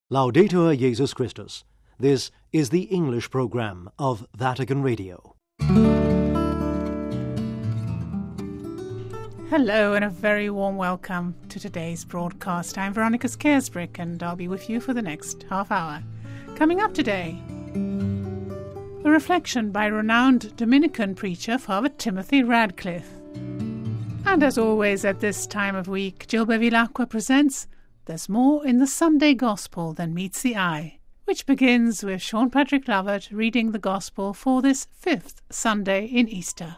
Laudetur Jesus Christus. This is the English program of Vatican Radio. Hello and a very warm welcome to today's broadcast. I'm Veronica Scaresbrick and I'll be with you for the next half hour. Coming up today, a reflection by renowned Dominican preacher Father Timothy Radcliffe. And as always at this time of week, Jill Bevilacqua presents There's More in the Sunday Gospel Than Meets the Eye, which begins with Sean Patrick Lovett reading the Gospel for this fifth Sunday in Easter.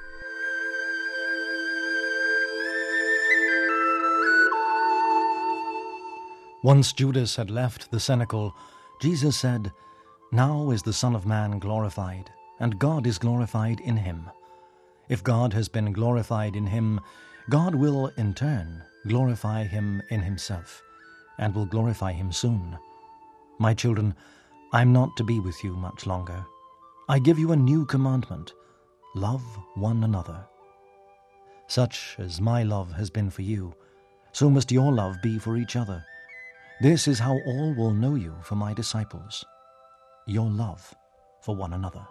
Once Judas had left the cenacle, Jesus said, "Now is the Son of Man glorified, and God is glorified in him. If God has been glorified in him, God will, in turn, glorify him in himself, and will glorify him soon. My children, I am not to be with you much longer. I give you a new commandment. Love one another. Such as my love has been for you, so must your love be for each other. This is how all will know you for my disciples, your love for one another."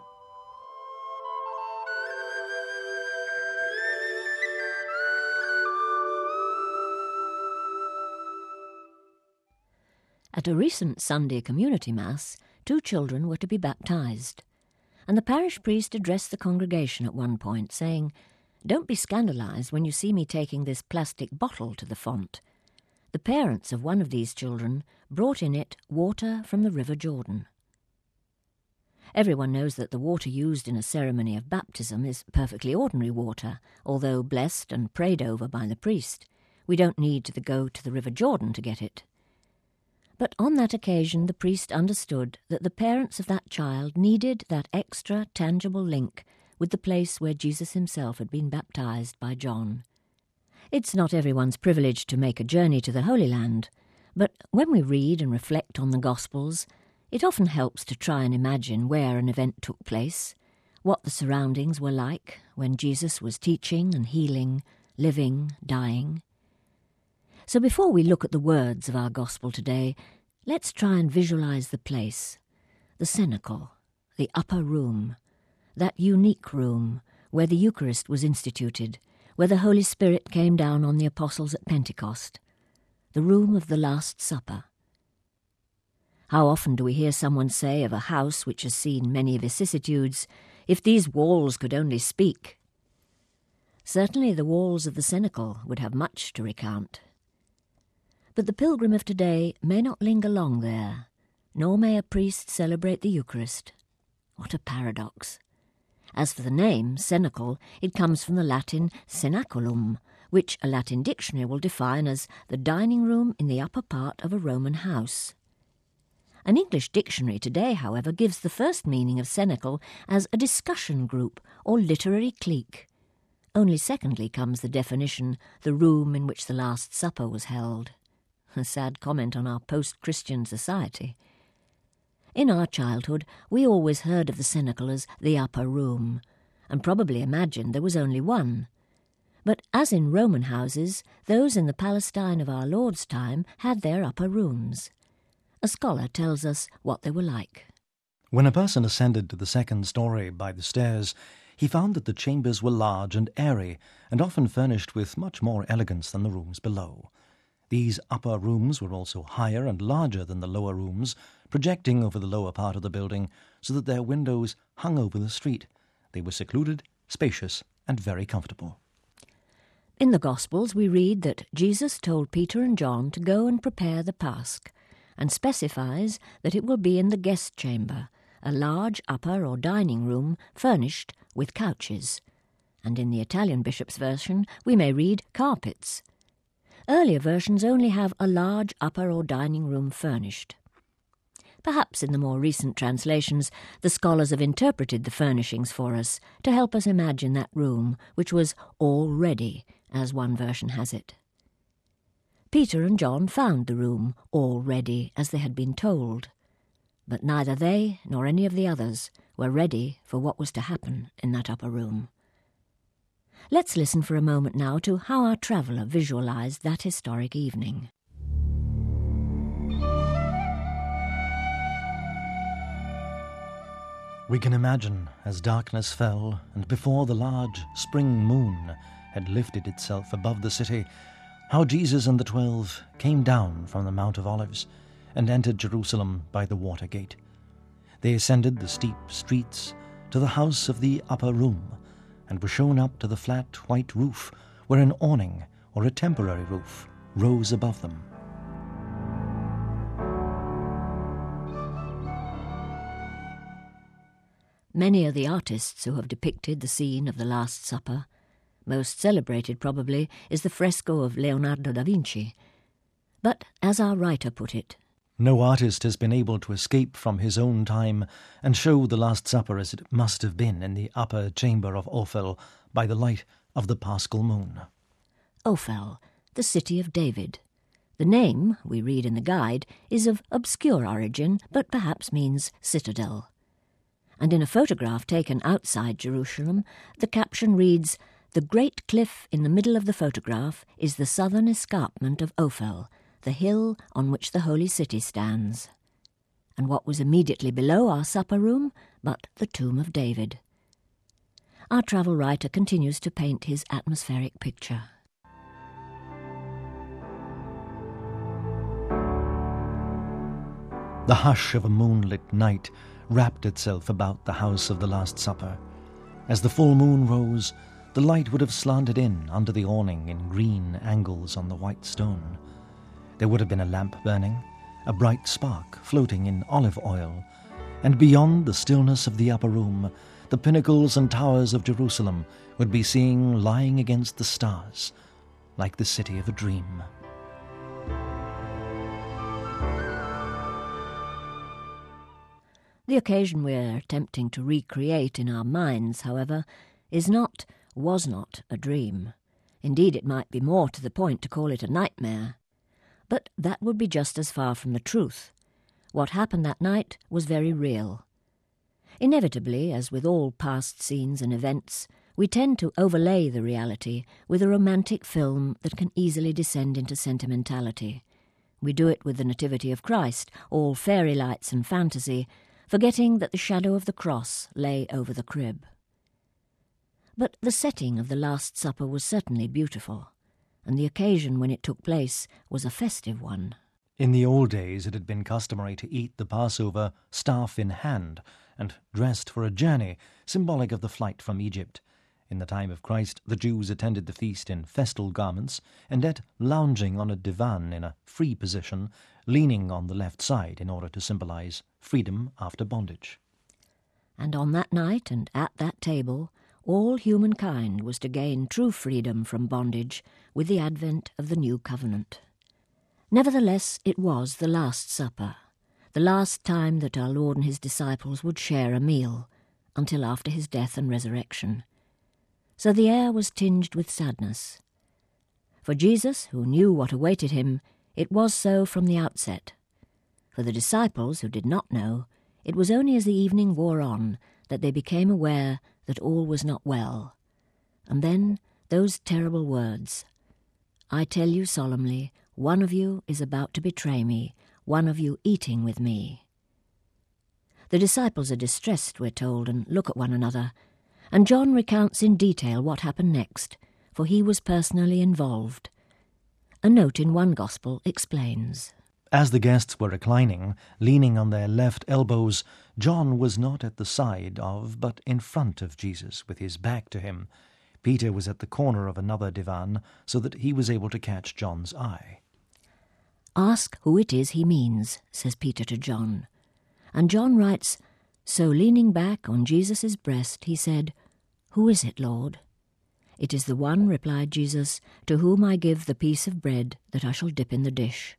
At a recent Sunday community mass, 2 children were to be baptized, and the parish priest addressed the congregation at one point, saying, "Don't be scandalized when you see me taking this plastic bottle to the font. The parents of one of these children brought in it water from the River Jordan." Everyone knows that the water used in a ceremony of baptism is perfectly ordinary water, although blessed and prayed over by the priest. We don't need to go to the River Jordan to get it. But on that occasion the priest understood that the parents of that child needed that extra tangible link with the place where Jesus himself had been baptized by John. It's not everyone's privilege to make a journey to the Holy Land, but when we read and reflect on the Gospels, it often helps to try and imagine where an event took place, what the surroundings were like when Jesus was teaching and healing, living, dying. So before we look at the words of our Gospel today, let's try and visualize the place, the cenacle, the upper room, that unique room where the Eucharist was instituted, where the Holy Spirit came down on the apostles at Pentecost, the room of the Last Supper. How often do we hear someone say of a house which has seen many vicissitudes, "If these walls could only speak." Certainly the walls of the cenacle would have much to recount. But the pilgrim of today may not linger long there, nor may a priest celebrate the Eucharist. What a paradox! As for the name, cenacle, it comes from the Latin cenaculum, which a Latin dictionary will define as the dining room in the upper part of a Roman house. An English dictionary today, however, gives the first meaning of cenacle as a discussion group or literary clique. Only secondly comes the definition, the room in which the Last Supper was held. A sad comment on our post-Christian society. In our childhood, we always heard of the cenacle as the upper room, and probably imagined there was only one. But as in Roman houses, those in the Palestine of our Lord's time had their upper rooms. A scholar tells us what they were like. When a person ascended to the second story by the stairs, he found that the chambers were large and airy, and often furnished with much more elegance than the rooms below. These upper rooms were also higher and larger than the lower rooms, projecting over the lower part of the building so that their windows hung over the street. They were secluded, spacious, and very comfortable. In the Gospels we read that Jesus told Peter and John to go and prepare the Pasch, and specifies that it will be in the guest chamber, a large upper or dining room furnished with couches. And in the Italian bishop's version we may read carpets. Earlier versions only have a large upper or dining room furnished. Perhaps in the more recent translations, the scholars have interpreted the furnishings for us to help us imagine that room, which was all ready, as one version has it. Peter and John found the room all ready, as they had been told, but neither they nor any of the others were ready for what was to happen in that upper room. Let's listen for a moment now to how our traveller visualised that historic evening. We can imagine, as darkness fell, and before the large spring moon had lifted itself above the city, how Jesus and the 12 came down from the Mount of Olives and entered Jerusalem by the water gate. They ascended the steep streets to the house of the upper room, and were shown up to the flat white roof, where an awning, or a temporary roof, rose above them. Many are the artists who have depicted the scene of the Last Supper. Most celebrated, probably, is the fresco of Leonardo da Vinci. But, as our writer put it, no artist has been able to escape from his own time and show the Last Supper as it must have been in the upper chamber of Ophel by the light of the Paschal moon. Ophel, the city of David. The name, we read in the guide, is of obscure origin, but perhaps means citadel. And in a photograph taken outside Jerusalem, the caption reads, "The great cliff in the middle of the photograph is the southern escarpment of Ophel, the hill on which the holy city stands." And what was immediately below our supper room but the tomb of David? Our travel writer continues to paint his atmospheric picture. The hush of a moonlit night wrapped itself about the house of the Last Supper. As the full moon rose, the light would have slanted in under the awning in green angles on the white stone. There would have been a lamp burning, a bright spark floating in olive oil, and beyond the stillness of the upper room, the pinnacles and towers of Jerusalem would be seen lying against the stars, like the city of a dream. The occasion we're attempting to recreate in our minds, however, was not a dream. Indeed, it might be more to the point to call it a nightmare. But that would be just as far from the truth. What happened that night was very real. Inevitably, as with all past scenes and events, we tend to overlay the reality with a romantic film that can easily descend into sentimentality. We do it with the Nativity of Christ, all fairy lights and fantasy, forgetting that the shadow of the cross lay over the crib. But the setting of the Last Supper was certainly beautiful, and the occasion when it took place was a festive one. In the old days it had been customary to eat the Passover staff in hand and dressed for a journey, symbolic of the flight from Egypt. In the time of Christ, the Jews attended the feast in festal garments and ate lounging on a divan in a free position, leaning on the left side in order to symbolize freedom after bondage. And on that night and at that table, all humankind was to gain true freedom from bondage with the advent of the new covenant. Nevertheless, it was the Last Supper, the last time that our Lord and his disciples would share a meal, until after his death and resurrection. So the air was tinged with sadness. For Jesus, who knew what awaited him, it was so from the outset. For the disciples, who did not know, it was only as the evening wore on that they became aware that all was not well. And then those terrible words, "I tell you solemnly, one of you is about to betray me, one of you eating with me." The disciples are distressed, we're told, and look at one another, and John recounts in detail what happened next, for he was personally involved. A note in one gospel explains. As the guests were reclining, leaning on their left elbows, John was not at the side of, but in front of Jesus, with his back to him. Peter was at the corner of another divan, so that he was able to catch John's eye. "Ask who it is he means," says Peter to John. And John writes, "So leaning back on Jesus' breast, he said, 'Who is it, Lord?' 'It is the one,' replied Jesus, 'to whom I give the piece of bread that I shall dip in the dish.'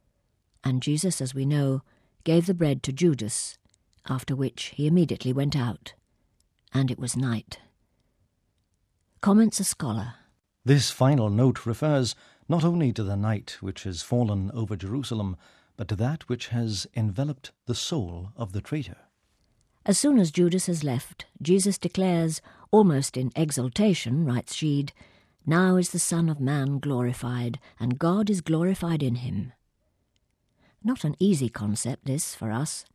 And Jesus, as we know, gave the bread to Judas, after which he immediately went out. And it was night." Comments a scholar. This final note refers not only to the night which has fallen over Jerusalem, but to that which has enveloped the soul of the traitor. As soon as Judas has left, Jesus declares, almost in exultation, writes Sheed, "Now is the Son of Man glorified, and God is glorified in him." Not an easy concept, this, for us.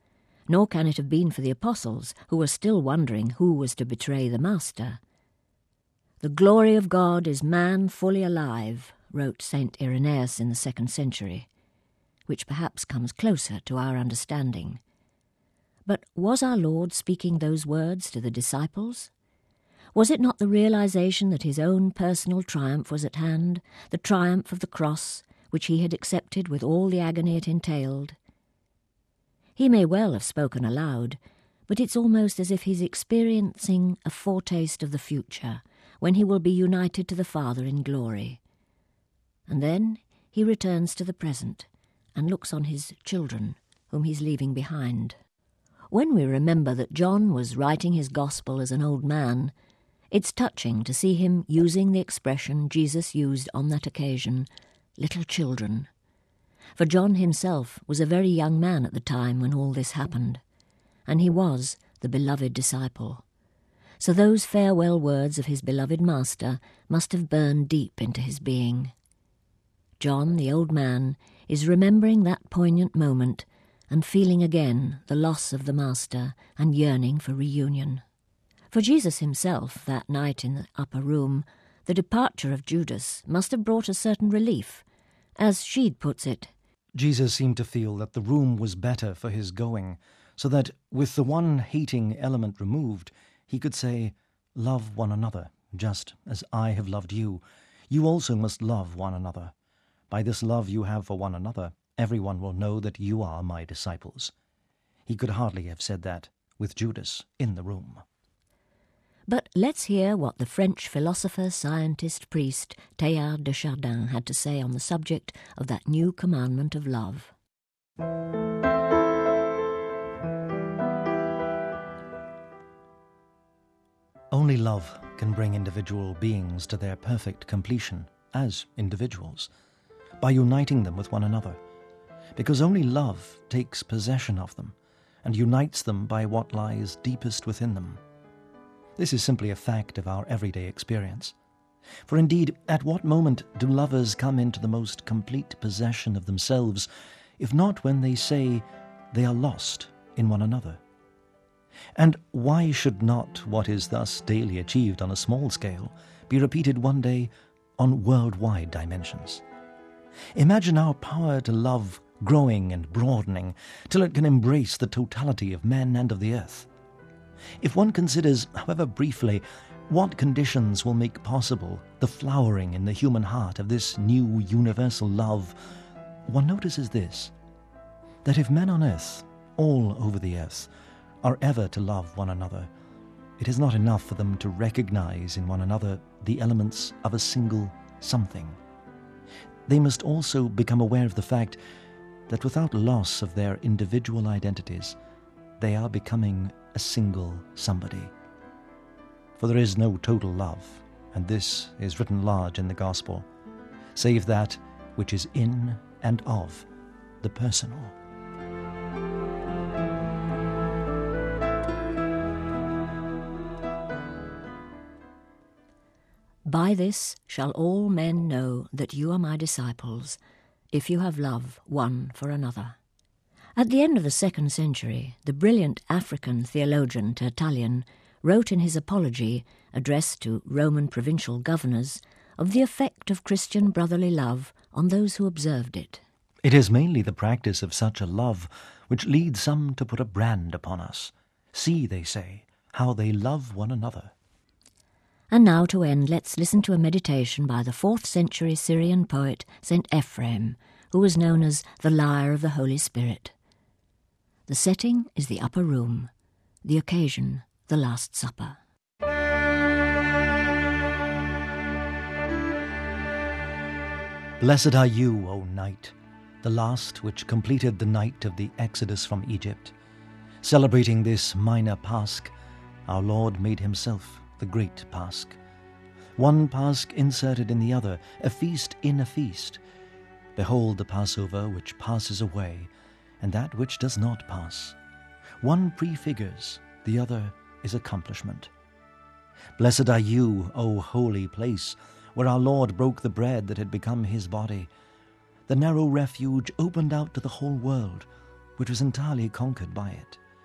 nor can it have been for the apostles, who were still wondering who was to betray the Master. "The glory of God is man fully alive," wrote St. Irenaeus in the 2nd century, which perhaps comes closer to our understanding. But was our Lord speaking those words to the disciples? Was it not the realization that his own personal triumph was at hand, the triumph of the cross, which he had accepted with all the agony it entailed? He may well have spoken aloud, but it's almost as if he's experiencing a foretaste of the future, when he will be united to the Father in glory. And then he returns to the present and looks on his children, whom he's leaving behind. When we remember that John was writing his gospel as an old man, it's touching to see him using the expression Jesus used on that occasion, little children. For John himself was a very young man at the time when all this happened, and he was the beloved disciple. So those farewell words of his beloved Master must have burned deep into his being. John, the old man, is remembering that poignant moment and feeling again the loss of the Master and yearning for reunion. For Jesus himself, that night in the upper room, the departure of Judas must have brought a certain relief. As Sheed puts it, Jesus seemed to feel that the room was better for his going, so that, with the one hating element removed, he could say, "Love one another, just as I have loved you. You also must love one another. By this love you have for one another, everyone will know that you are my disciples." He could hardly have said that with Judas in the room. But let's hear what the French philosopher, scientist, priest Teilhard de Chardin had to say on the subject of that new commandment of love. Only love can bring individual beings to their perfect completion as individuals, by uniting them with one another, because only love takes possession of them and unites them by what lies deepest within them. This is simply a fact of our everyday experience. For indeed, at what moment do lovers come into the most complete possession of themselves, if not when they say they are lost in one another? And why should not what is thus daily achieved on a small scale be repeated one day on worldwide dimensions? Imagine our power to love growing and broadening till it can embrace the totality of men and of the earth. If one considers, however briefly, what conditions will make possible the flowering in the human heart of this new universal love, one notices this, that if men on earth, all over the earth, are ever to love one another, it is not enough for them to recognize in one another the elements of a single something. They must also become aware of the fact that without loss of their individual identities, they are becoming a single somebody. For there is no total love, and this is written large in the Gospel, save that which is in and of the personal. "By this shall all men know that you are my disciples, if you have love one for another." At the end of the 2nd century, the brilliant African theologian Tertullian wrote in his Apology, addressed to Roman provincial governors, of the effect of Christian brotherly love on those who observed it. It is mainly the practice of such a love which leads some to put a brand upon us. See, they say, how they love one another. And now to end, let's listen to a meditation by the 4th century Syrian poet St. Ephraim, who was known as the Lyre of the Holy Spirit. The setting is the upper room, the occasion the Last Supper. Blessed are you, O night, the last which completed the night of the Exodus from Egypt. Celebrating this minor Pasch, our Lord made himself the great Pasch. One Pasch inserted in the other, a feast in a feast. Behold the Passover which passes away, and that which does not pass. One prefigures, the other is accomplishment. Blessed are you, O holy place, where our Lord broke the bread that had become his body. The narrow refuge opened out to the whole world, which was entirely conquered by it.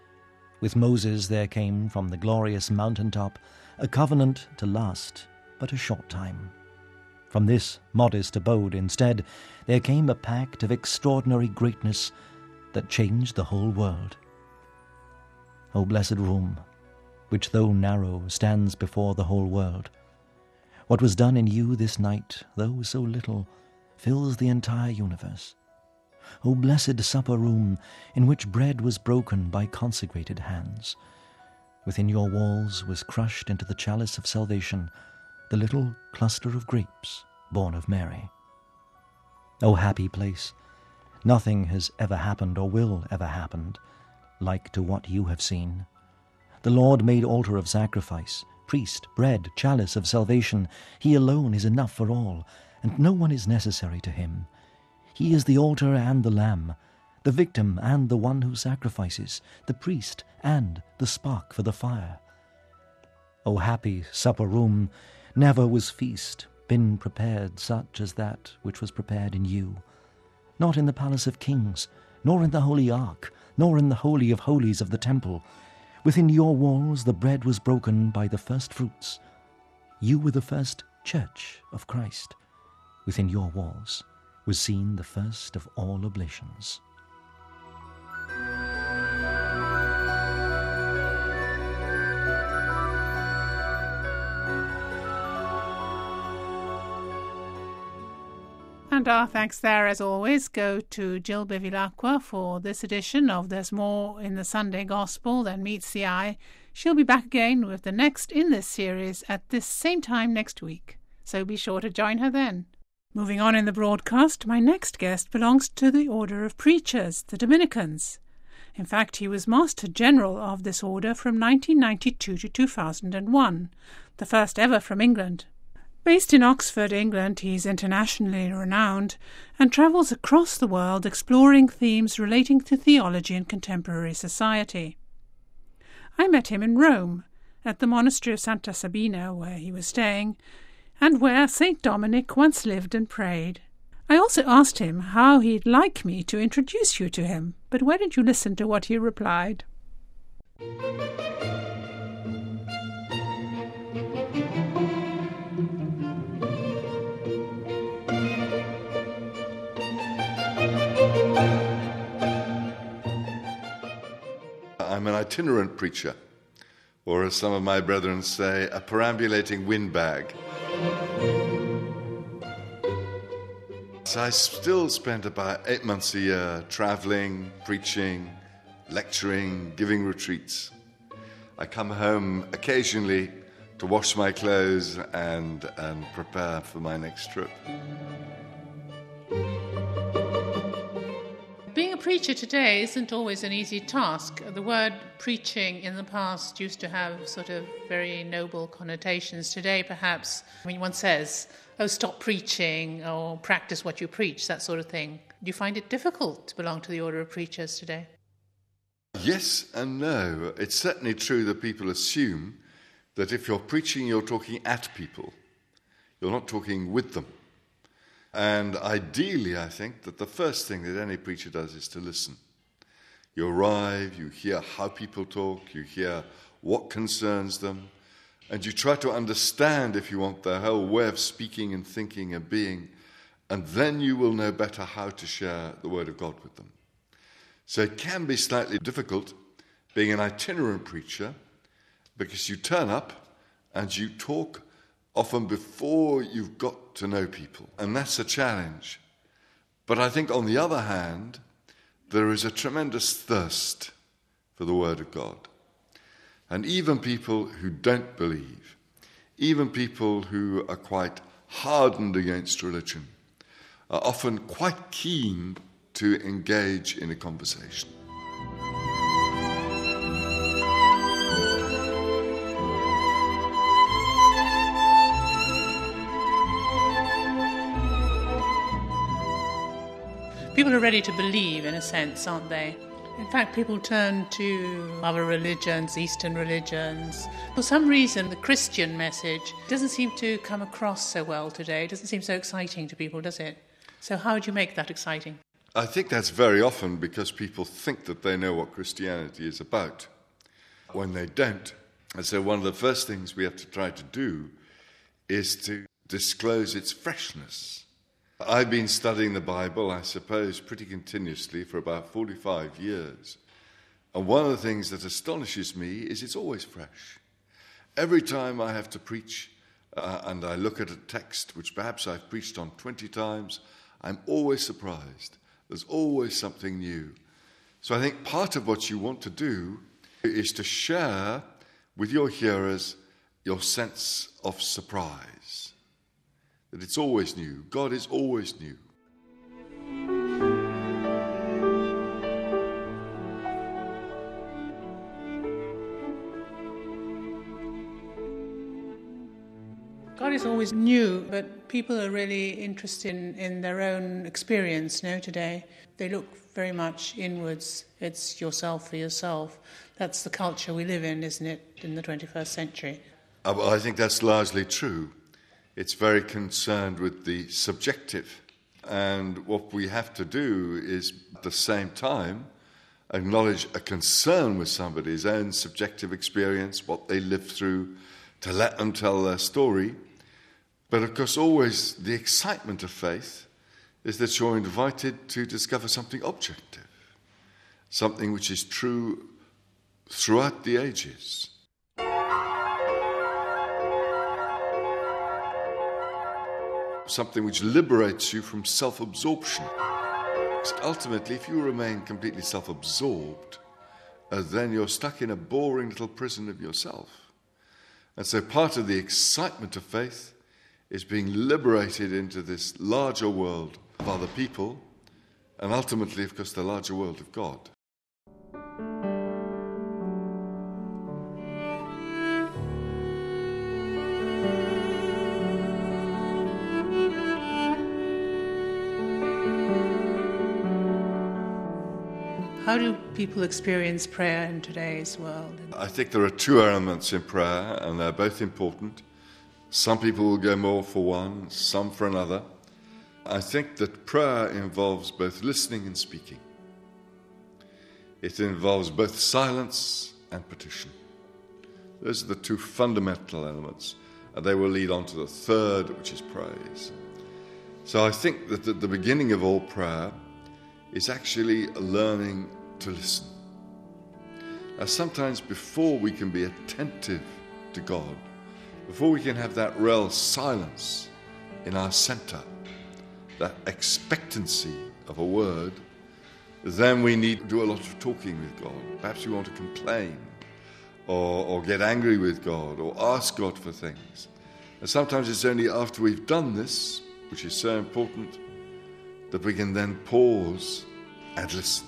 With Moses there came from the glorious mountaintop a covenant to last but a short time. From this modest abode instead there came a pact of extraordinary greatness that changed the whole world. O blessed room, which though narrow stands before the whole world, what was done in you this night, though so little, fills the entire universe. O blessed supper room, in which bread was broken by consecrated hands, within your walls was crushed into the chalice of salvation the little cluster of grapes born of Mary. O happy place, nothing has ever happened or will ever happen like to what you have seen. The Lord made altar of sacrifice, priest, bread, chalice of salvation. He alone is enough for all, and no one is necessary to him. He is the altar and the lamb, the victim and the one who sacrifices, the priest and the spark for the fire. O happy supper room, never was feast been prepared such as that which was prepared in you, not in the palace of kings, nor in the holy ark, nor in the holy of holies of the temple. Within your walls the bread was broken by the first fruits. You were the first church of Christ. Within your walls was seen the first of all oblations. And our thanks there, as always, go to Jill Bevilacqua for this edition of There's More in the Sunday Gospel Than Meets the Eye. She'll be back again with the next in this series at this same time next week, so be sure to join her then. Moving on in the broadcast, my next guest belongs to the Order of Preachers, the Dominicans. In fact, he was Master General of this order from 1992 to 2001, the first ever from England. Based in Oxford, England, he's internationally renowned and travels across the world exploring themes relating to theology and contemporary society. I met him in Rome, at the monastery of Santa Sabina, where he was staying, and where St. Dominic once lived and prayed. I also asked him how he'd like me to introduce you to him, but why don't you listen to what he replied? I'm an itinerant preacher, or as some of my brethren say, a perambulating windbag. So I still spend about 8 months a year traveling, preaching, lecturing, giving retreats. I come home occasionally to wash my clothes and prepare for my next trip. Being a preacher today isn't always an easy task. The word preaching in the past used to have sort of very noble connotations. Today, perhaps, when one says, oh, stop preaching, or practice what you preach, that sort of thing. Do you find it difficult to belong to the Order of Preachers today? Yes and no. It's certainly true that people assume that if you're preaching, you're talking at people. You're not talking with them. And ideally, I think that the first thing that any preacher does is to listen. You arrive, you hear how people talk, you hear what concerns them, and you try to understand, if you want, their whole way of speaking and thinking and being, and then you will know better how to share the Word of God with them. So it can be slightly difficult being an itinerant preacher, because you turn up and you talk often before you've got to know people. And that's a challenge. But I think on the other hand, there is a tremendous thirst for the Word of God. And even people who don't believe, even people who are quite hardened against religion, are often quite keen to engage in a conversation. People are ready to believe, in a sense, aren't they? In fact, people turn to other religions, Eastern religions. For some reason, the Christian message doesn't seem to come across so well today. It doesn't seem so exciting to people, does it? So how do you make that exciting? I think that's very often because people think that they know what Christianity is about. when they don't. And so one of the first things we have to try to do is to disclose its freshness. I've been studying the Bible, I suppose, pretty continuously for about 45 years. And one of the things that astonishes me is it's always fresh. Every time I have to preach and I look at a text which perhaps I've preached on 20 times, I'm always surprised. There's always something new. So I think part of what you want to do is to share with your hearers your sense of surprise. That it's always new. God is always new. God is always new, but people are really interested in their own experience, today. They look very much inwards. It's yourself for yourself. That's the culture we live in, isn't it, in the 21st century? I think that's largely true. It's very concerned with the subjective. And what we have to do is, at the same time, acknowledge a concern with somebody's own subjective experience, what they lived through, to let them tell their story. But of course, always the excitement of faith is that you're invited to discover something objective, something which is true throughout the ages. Something which liberates you from self-absorption. Because ultimately, if you remain completely self-absorbed, then you're stuck in a boring little prison of yourself. And so part of the excitement of faith is being liberated into this larger world of other people, and ultimately, of course, the larger world of God. How do people experience prayer in today's world? I think there are two elements in prayer, and they're both important. Some people will go more for one, some for another. I think that prayer involves both listening and speaking. It involves both silence and petition. Those are the two fundamental elements, and they will lead on to the third, which is praise. So I think that at the beginning of all prayer is actually learning to listen. Now, sometimes before we can be attentive to God, before we can have that real silence in our center, that expectancy of a word, then we need to do a lot of talking with God. Perhaps we want to complain or get angry with God or ask God for things. And sometimes it's only after we've done this, which is so important, that we can then pause and listen.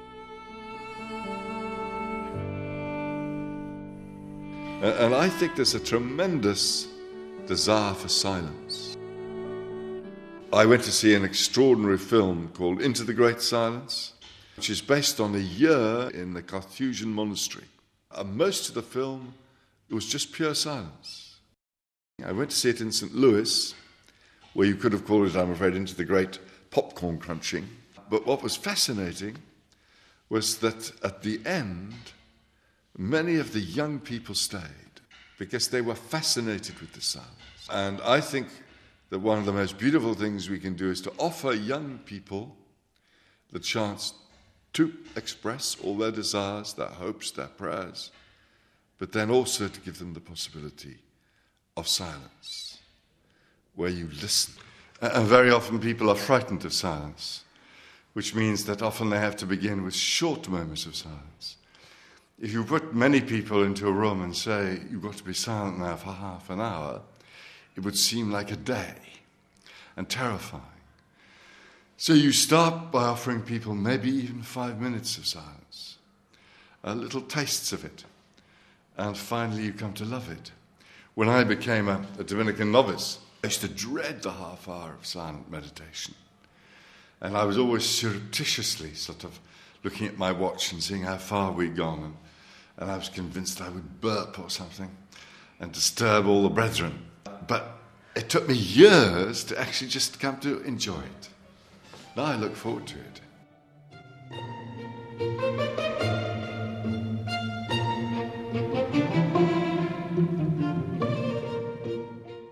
And I think there's a tremendous desire for silence. I went to see an extraordinary film called Into the Great Silence, which is based on a year in the Carthusian monastery. And most of the film, it was just pure silence. I went to see it in St. Louis, where you could have called it, I'm afraid, Into the Great Popcorn Crunching. But what was fascinating was that at the end, many of the young people stayed because they were fascinated with the silence. And I think that one of the most beautiful things we can do is to offer young people the chance to express all their desires, their hopes, their prayers, but then also to give them the possibility of silence, where you listen. And very often people are frightened of silence, which means that often they have to begin with short moments of silence. If you put many people into a room and say, you've got to be silent now for half an hour, it would seem like a day and terrifying. So you start by offering people maybe even 5 minutes of silence, little tastes of it, and finally you come to love it. When I became a Dominican novice, I used to dread the half hour of silent meditation. And I was always surreptitiously sort of looking at my watch and seeing how far we'd gone. And I was convinced I would burp or something and disturb all the brethren. But it took me years to actually just come to enjoy it. Now I look forward to it.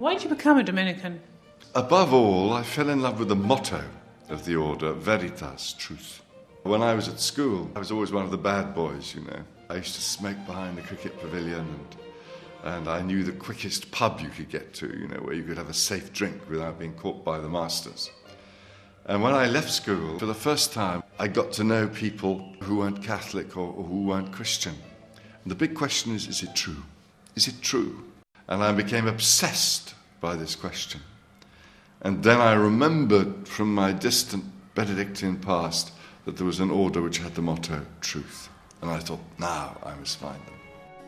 Why did you become a Dominican? Above all, I fell in love with the motto of the order, Veritas, truth. When I was at school, I was always one of the bad boys, you know. I used to smoke behind the cricket pavilion and I knew the quickest pub you could get to, you know, where you could have a safe drink without being caught by the masters. And when I left school, for the first time, I got to know people who weren't Catholic or who weren't Christian. And the big question is it true? Is it true? And I became obsessed by this question. And then I remembered from my distant Benedictine past that there was an order which had the motto, truth. And I thought, now I must find them.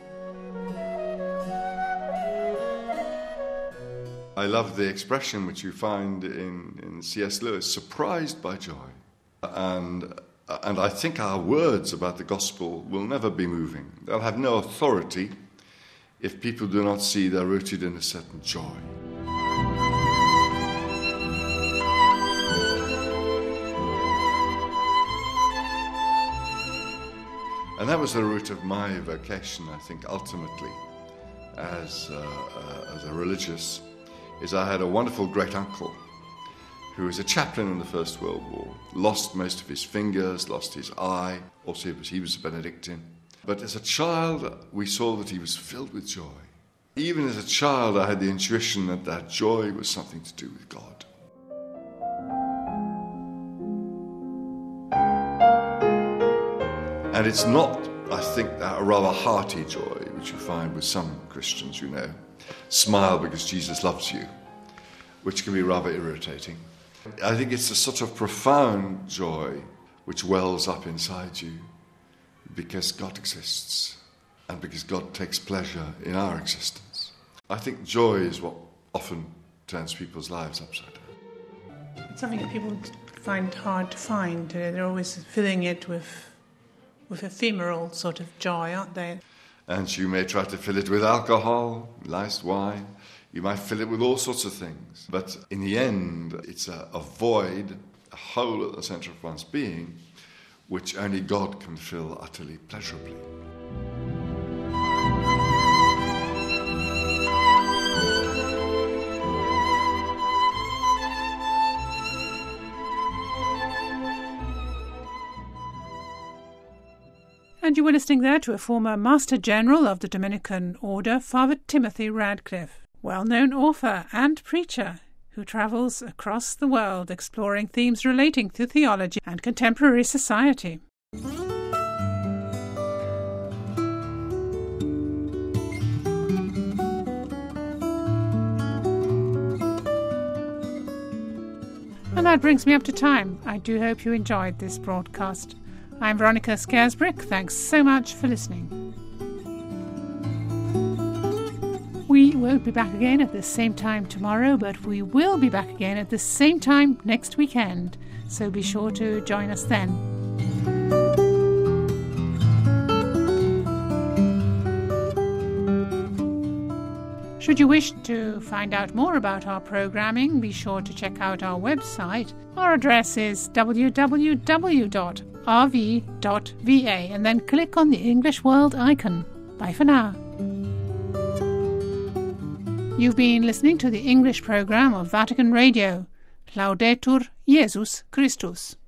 I love the expression which you find in C.S. Lewis, surprised by joy. And I think our words about the gospel will never be moving. They'll have no authority if people do not see they're rooted in a certain joy. And that was the root of my vocation, I think, ultimately, as a religious, is I had a wonderful great-uncle who was a chaplain in the First World War, lost most of his fingers, lost his eye, also he was a Benedictine. But as a child, we saw that he was filled with joy. Even as a child, I had the intuition that that joy was something to do with God. And it's not, I think, that rather hearty joy, which you find with some Christians, you know. Smile because Jesus loves you, which can be rather irritating. I think it's a sort of profound joy which wells up inside you because God exists and because God takes pleasure in our existence. I think joy is what often turns people's lives upside down. It's something that people find hard to find. They're always filling it with ephemeral sort of joy, aren't they? And you may try to fill it with alcohol, nice wine. You might fill it with all sorts of things. But in the end, it's a void, a hole at the centre of one's being, which only God can fill utterly pleasurably. And you were listening there to a former Master General of the Dominican Order, Father Timothy Radcliffe, well-known author and preacher who travels across the world exploring themes relating to theology and contemporary society. And that brings me up to time. I do hope you enjoyed this broadcast. I'm Veronica Scaresbrick. Thanks so much for listening. We won't be back again at the same time tomorrow, but we will be back again at the same time next weekend, so be sure to join us then. Should you wish to find out more about our programming, be sure to check out our website. Our address is www.rv.va and then click on the English World icon. Bye for now. You've been listening to the English program of Vatican Radio. Laudetur Jesus Christus.